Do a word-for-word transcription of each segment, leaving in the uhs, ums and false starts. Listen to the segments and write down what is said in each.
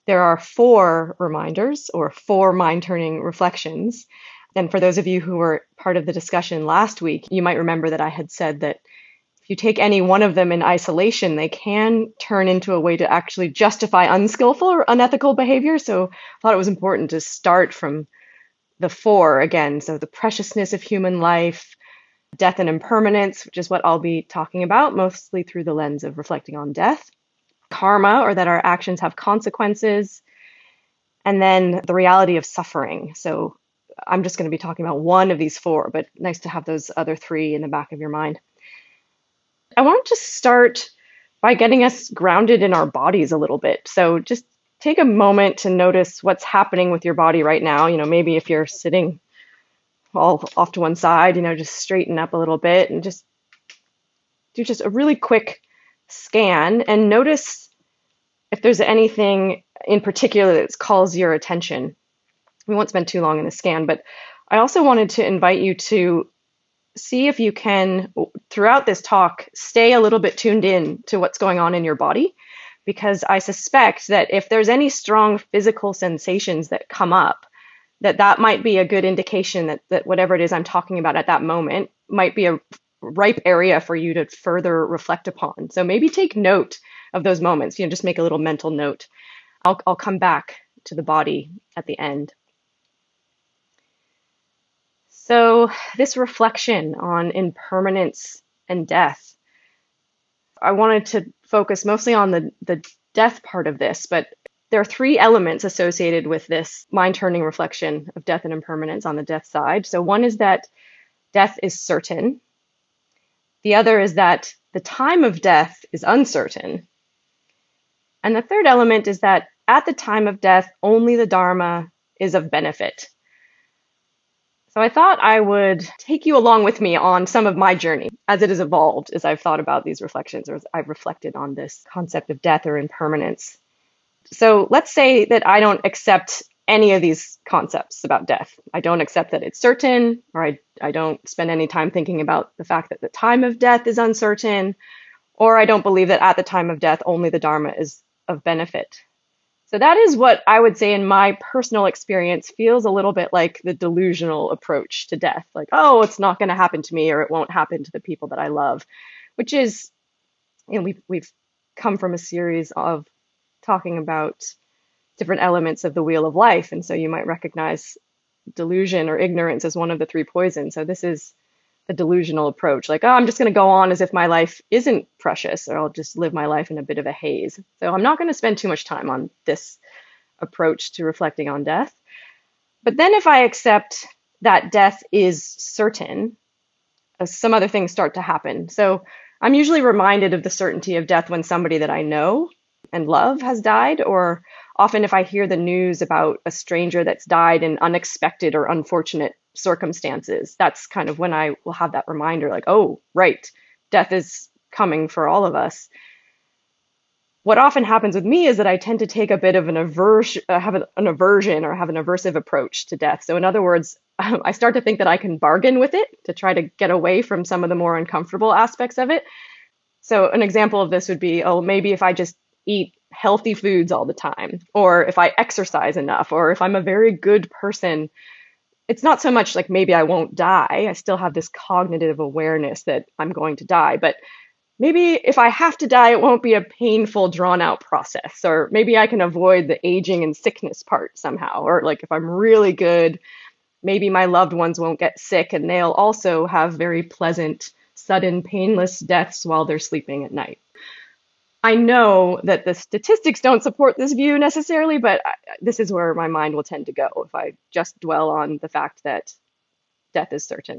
There are four reminders or four mind-turning reflections. And for those of you who were part of the discussion last week, you might remember that I had said that if you take any one of them in isolation, they can turn into a way to actually justify unskillful or unethical behavior. So I thought it was important to start from the four again. So the preciousness of human life, death and impermanence, which is what I'll be talking about, mostly through the lens of reflecting on death, karma, or that our actions have consequences, and then the reality of suffering. So I'm just going to be talking about one of these four, but nice to have those other three in the back of your mind. I want to start by getting us grounded in our bodies a little bit. So just take a moment to notice what's happening with your body right now. You know, maybe if you're sitting all off to one side, you know, just straighten up a little bit and just do just a really quick scan and notice if there's anything in particular that calls your attention. We won't spend too long in the scan, but I also wanted to invite you to see if you can, throughout this talk, stay a little bit tuned in to what's going on in your body, because I suspect that if there's any strong physical sensations that come up, that that might be a good indication that, that whatever it is I'm talking about at that moment might be a ripe area for you to further reflect upon. So maybe take note of those moments, you know, just make a little mental note. I'll, I'll come back to the body at the end. So this reflection on impermanence and death, I wanted to focus mostly on the, the death part of this, but there are three elements associated with this mind-turning reflection of death and impermanence on the death side. So one is that death is certain. The other is that the time of death is uncertain. And the third element is that at the time of death, only the Dharma is of benefit. So I thought I would take you along with me on some of my journey as it has evolved as I've thought about these reflections or as I've reflected on this concept of death or impermanence. So let's say that I don't accept any of these concepts about death. I don't accept that it's certain, or I, I don't spend any time thinking about the fact that the time of death is uncertain, or I don't believe that at the time of death, only the Dharma is of benefit. So that is what I would say in my personal experience feels a little bit like the delusional approach to death. Like, oh, it's not going to happen to me or it won't happen to the people that I love, which is, you know, we've, we've come from a series of talking about different elements of the wheel of life. And so you might recognize delusion or ignorance as one of the three poisons. So this is the delusional approach, like, oh, I'm just going to go on as if my life isn't precious, or I'll just live my life in a bit of a haze. So I'm not going to spend too much time on this approach to reflecting on death. But then if I accept that death is certain, uh, some other things start to happen. So I'm usually reminded of the certainty of death when somebody that I know and love has died, or often if I hear the news about a stranger that's died in unexpected or unfortunate circumstances, that's kind of when I will have that reminder, like, oh, right, death is coming for all of us. What often happens with me is that I tend to take a bit of an aversion, uh, have an, an aversion or have an aversive approach to death. So in other words, I start to think that I can bargain with it to try to get away from some of the more uncomfortable aspects of it. So an example of this would be, oh, maybe if I just eat healthy foods all the time, or if I exercise enough, or if I'm a very good person, it's not so much like maybe I won't die. I still have this cognitive awareness that I'm going to die, but maybe if I have to die, it won't be a painful, drawn out process, or maybe I can avoid the aging and sickness part somehow, or like if I'm really good, maybe my loved ones won't get sick and they'll also have very pleasant, sudden, painless deaths while they're sleeping at night. I know that the statistics don't support this view necessarily, but I, this is where my mind will tend to go if I just dwell on the fact that death is certain.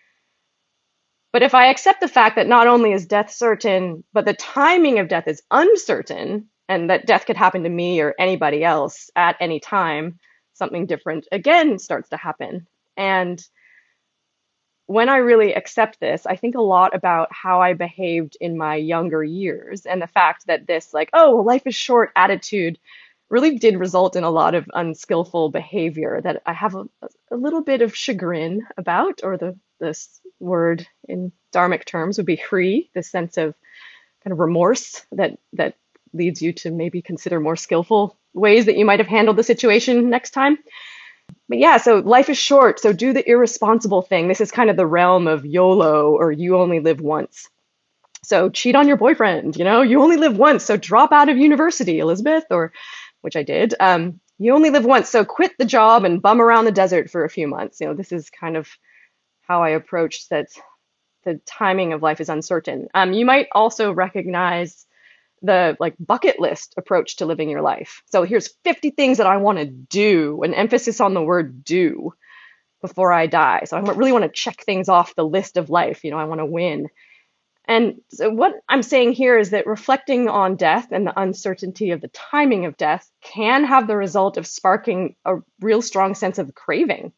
But if I accept the fact that not only is death certain, but the timing of death is uncertain, and that death could happen to me or anybody else at any time, something different again starts to happen. And when I really accept this, I think a lot about how I behaved in my younger years, and the fact that this, like, oh, well, life is short attitude really did result in a lot of unskillful behavior that I have a, a little bit of chagrin about, or the this word in Dharmic terms would be hri, this sense of kind of remorse that that leads you to maybe consider more skillful ways that you might have handled the situation next time. But yeah, so life is short, so do the irresponsible thing. This is kind of the realm of YOLO, or you only live once. So cheat on your boyfriend, you know, you only live once, so drop out of university, Elizabeth, or which I did. Um, you only live once, so quit the job and bum around the desert for a few months. You know, this is kind of how I approach that the timing of life is uncertain. Um, you might also recognize the like bucket list approach to living your life. So here's fifty things that I want to do, an emphasis on the word do before I die. So I really want to check things off the list of life. You know, I want to win. And so what I'm saying here is that reflecting on death and the uncertainty of the timing of death can have the result of sparking a real strong sense of craving.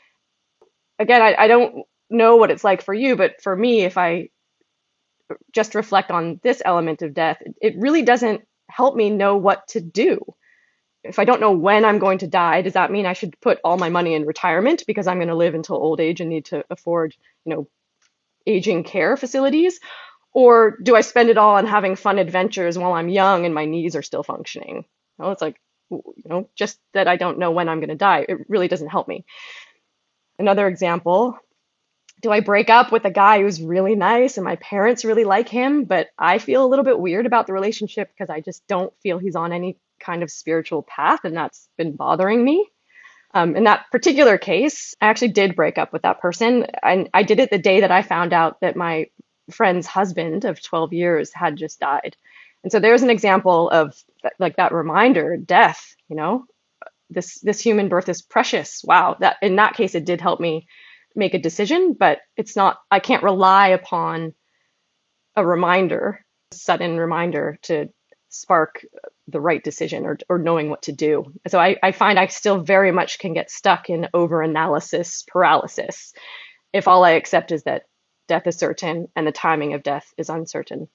Again, I, I don't know what it's like for you, but for me, if I just reflect on this element of death, it really doesn't help me know what to do. If I don't know when I'm going to die, does that mean I should put all my money in retirement because I'm going to live until old age and need to afford, you know, aging care facilities? Or do I spend it all on having fun adventures while I'm young and my knees are still functioning? Well, it's like, you know, just that I don't know when I'm going to die. It really doesn't help me. Another example, do I break up with a guy who's really nice and my parents really like him, but I feel a little bit weird about the relationship because I just don't feel he's on any kind of spiritual path, and that's been bothering me? Um, in that particular case, I actually did break up with that person. And I did it the day that I found out that my friend's husband of twelve years had just died. And so there's an example of th- like that reminder, death, you know, this this human birth is precious. Wow, that in that case, it did help me make a decision, but it's not, I can't rely upon a reminder, a sudden reminder to spark the right decision, or, or knowing what to do. So I, I find I still very much can get stuck in over-analysis paralysis if all I accept is that death is certain and the timing of death is uncertain.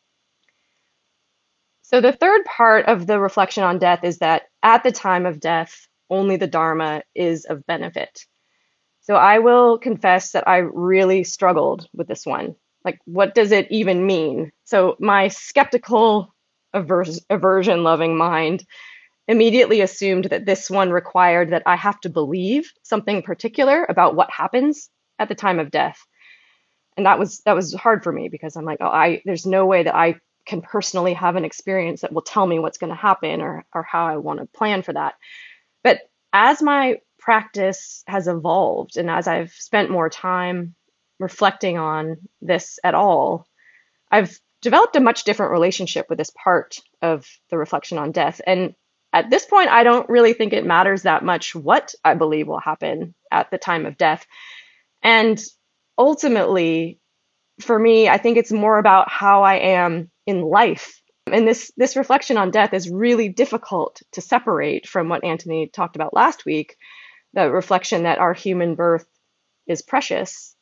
So the third part of the reflection on death is that at the time of death, only the Dharma is of benefit. So I will confess that I really struggled with this one. Like, what does it even mean? So my skeptical, avers- aversion-loving mind immediately assumed that this one required that I have to believe something particular about what happens at the time of death. And that was that was hard for me because I'm like, oh, I there's no way that I can personally have an experience that will tell me what's going to happen, or or how I want to plan for that. But as my practice has evolved and as I've spent more time reflecting on this at all, I've developed a much different relationship with this part of the reflection on death. And at this point, I don't really think it matters that much what I believe will happen at the time of death. And ultimately, for me, I think it's more about how I am in life. And this this reflection on death is really difficult to separate from what Anthony talked about last week, the reflection that our human birth is precious.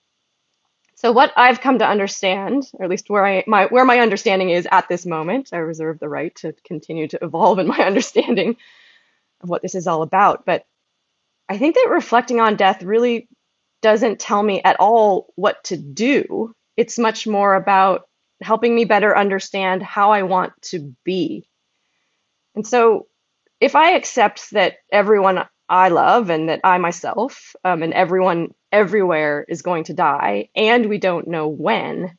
So what I've come to understand, or at least where I my where my understanding is at this moment, I reserve the right to continue to evolve in my understanding of what this is all about. But I think that reflecting on death really doesn't tell me at all what to do. It's much more about helping me better understand how I want to be. And so if I accept that everyone I love and that I myself um, and everyone everywhere is going to die, and we don't know when,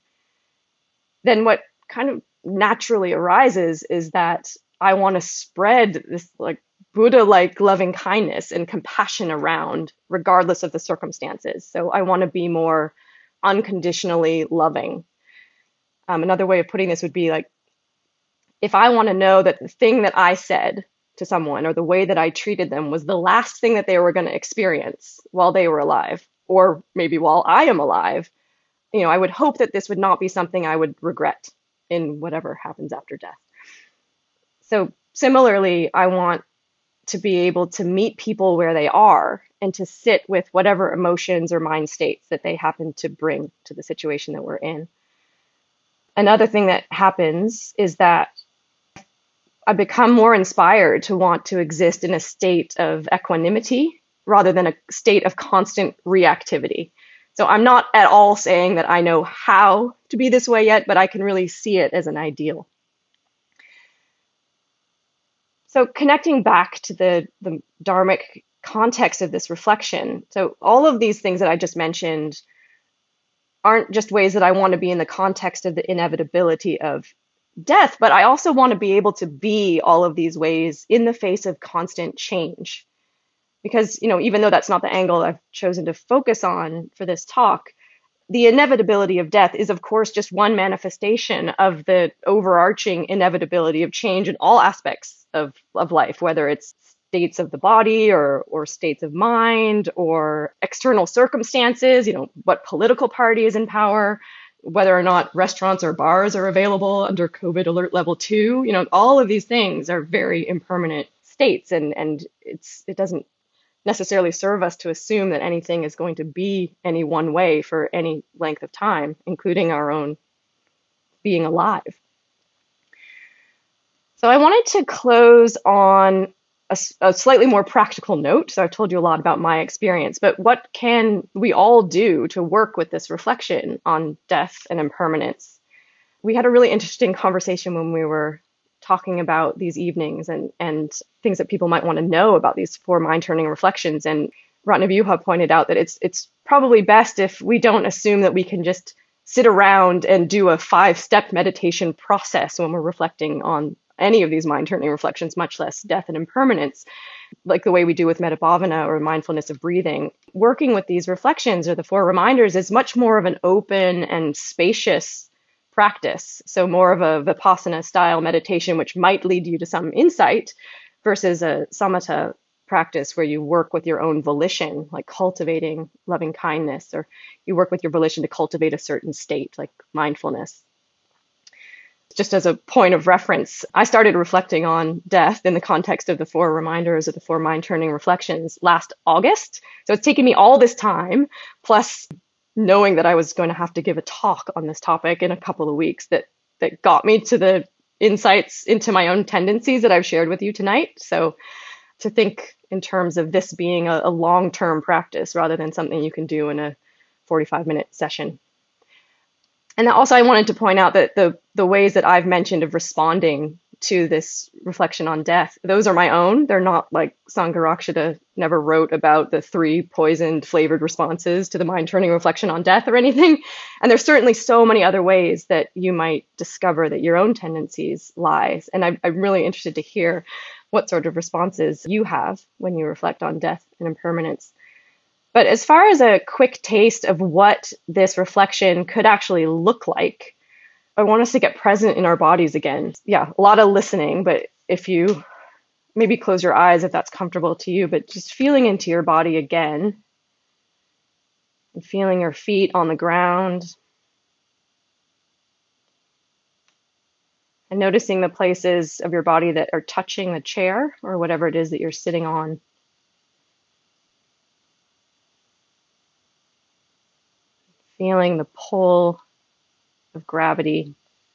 then what kind of naturally arises is that I want to spread this like Buddha-like loving kindness and compassion around, regardless of the circumstances. So I want to be more unconditionally loving. Um, another way of putting this would be like, if I want to know that the thing that I said to someone or the way that I treated them was the last thing that they were going to experience while they were alive, or maybe while I am alive, you know, I would hope that this would not be something I would regret in whatever happens after death. So similarly, I want to be able to meet people where they are and to sit with whatever emotions or mind states that they happen to bring to the situation that we're in. Another thing that happens is that I become more inspired to want to exist in a state of equanimity rather than a state of constant reactivity. So I'm not at all saying that I know how to be this way yet, but I can really see it as an ideal. So connecting back to the, the dharmic context of this reflection, so all of these things that I just mentioned aren't just ways that I want to be in the context of the inevitability of death, but I also want to be able to be all of these ways in the face of constant change. Because, you know, even though that's not the angle I've chosen to focus on for this talk, the inevitability of death is, of course, just one manifestation of the overarching inevitability of change in all aspects of, of life, whether it's states of the body or, or states of mind or external circumstances, you know, what political party is in power, whether or not restaurants or bars are available under COVID alert level two. You know, all of these things are very impermanent states, and, and it's it doesn't necessarily serve us to assume that anything is going to be any one way for any length of time, including our own being alive. So I wanted to close on a, a slightly more practical note. So I've told you a lot about my experience, but what can we all do to work with this reflection on death and impermanence? We had a really interesting conversation when we were talking about these evenings and, and things that people might want to know about these four mind-turning reflections. And Ratnavyuha pointed out that it's it's probably best if we don't assume that we can just sit around and do a five-step meditation process when we're reflecting on any of these mind-turning reflections, much less death and impermanence, like the way we do with Metta Bhavana or mindfulness of breathing. Working with these reflections or the four reminders is much more of an open and spacious practice. So more of a Vipassana style meditation, which might lead you to some insight, versus a samatha practice where you work with your own volition, like cultivating loving kindness, or you work with your volition to cultivate a certain state, like mindfulness. Just as a point of reference, I started reflecting on death in the context of the four reminders of the four mind-turning reflections last August. So it's taken me all this time, plus knowing that I was going to have to give a talk on this topic in a couple of weeks, that that got me to the insights into my own tendencies that I've shared with you tonight. So to think in terms of this being a, a long-term practice rather than something you can do in a forty-five minute session. And also I wanted to point out that the the ways that I've mentioned of responding to this reflection on death, those are my own. They're not like Sangharakshita never wrote about the three poisoned flavored responses to the mind-turning reflection on death or anything. And there's certainly so many other ways that you might discover that your own tendencies lies. And I'm, I'm really interested to hear what sort of responses you have when you reflect on death and impermanence. But as far as a quick taste of what this reflection could actually look like, I want us to get present in our bodies again. Yeah, a lot of listening, but if you maybe close your eyes if that's comfortable to you, but just feeling into your body again and feeling your feet on the ground and noticing the places of your body that are touching the chair or whatever it is that you're sitting on. Feeling the pull of gravity.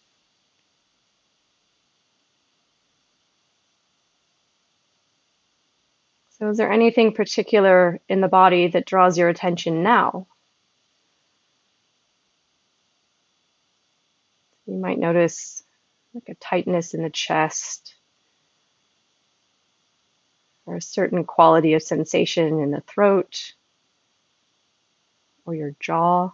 So is there anything particular in the body that draws your attention now? You might notice like a tightness in the chest or a certain quality of sensation in the throat or your jaw.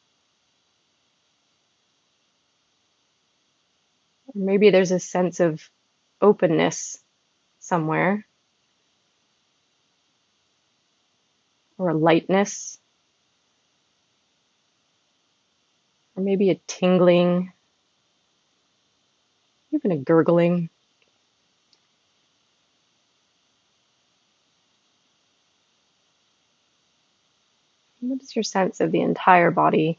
Or maybe there's a sense of openness somewhere, or a lightness, or maybe a tingling, even a gurgling. What is your sense of the entire body?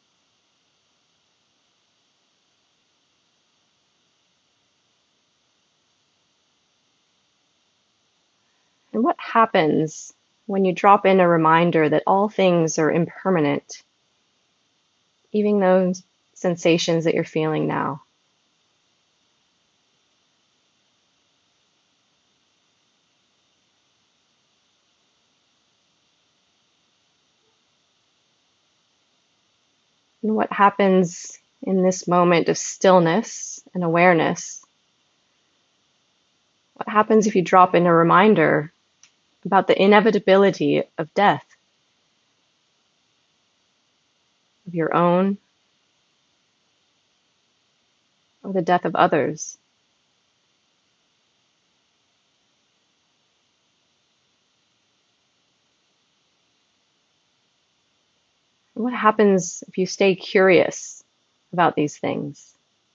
And what happens when you drop in a reminder that all things are impermanent, even those sensations that you're feeling now? And what happens in this moment of stillness and awareness What happens if you drop in a reminder about the inevitability of death, of your own or the death of others? What happens if you stay curious about these things?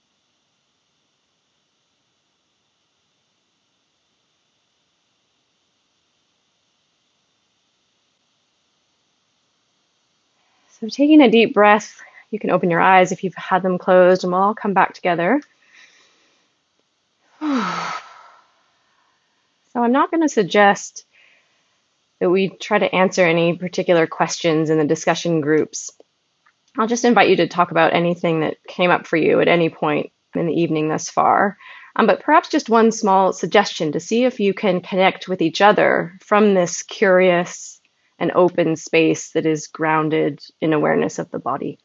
So taking a deep breath, you can open your eyes if you've had them closed, and we'll all come back together. So I'm not going to suggest that we try to answer any particular questions in the discussion groups. I'll just invite you to talk about anything that came up for you at any point in the evening thus far. Um, but perhaps just one small suggestion to see if you can connect with each other from this curious and open space that is grounded in awareness of the body.